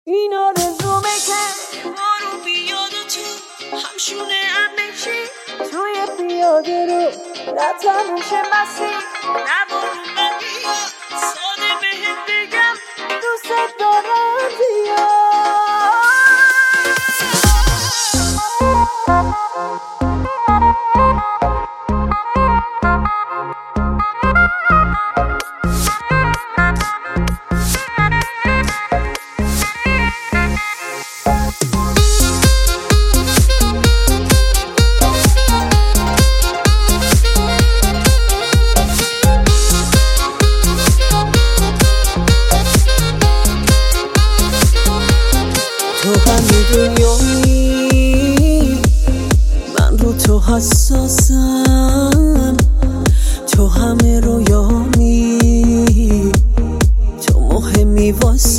این آرزومه که بارون بیاد و تو همشونه همشی توی پیاده رو نتموشه مسیر نبارون من بیا ساده بهت بگم دوست دارم بیا تو همه دنیایی من رو تو حساسم تو همه رویانی تو مهمی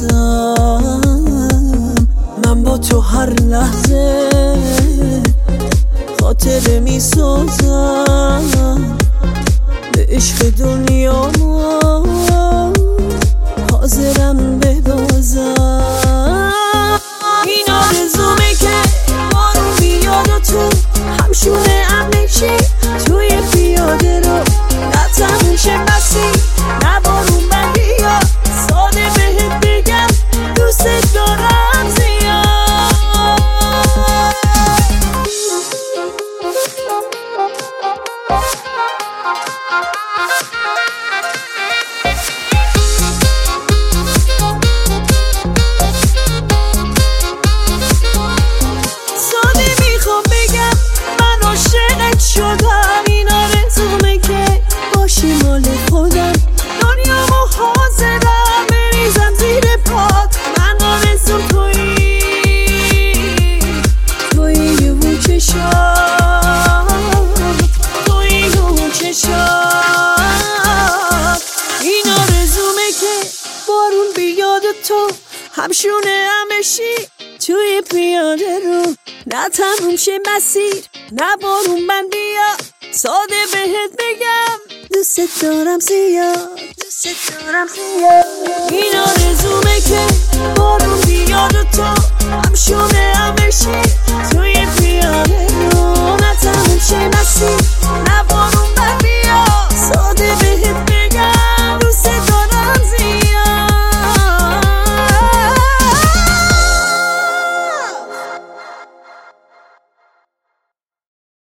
واسم من با تو هر لحظه خاطره می سازم به عشق دنیا حاضرم ببازم این آرزومه که بارون بیاد و تو همشونه همشی توی پیاده رو نتموشه مسیر نبارون من بیا ساده بهت بگم دوست دارم زیاد شدم این آرزومه که باشی مال خودم دنیا و حاضرم بریزم زیر پات من آرزوم تویی اون چشات تویی اون چشات این آرزومه که بارون بیاد و تو همشونه همشی توی پیاده رو نتموم شه مسیر نبارون من بیا ساده بهت بگم دوست دارم زیاد این آرزومه که بارون بیاد و تو همشونه همشی توی پیاده رو نتموم شه مسیر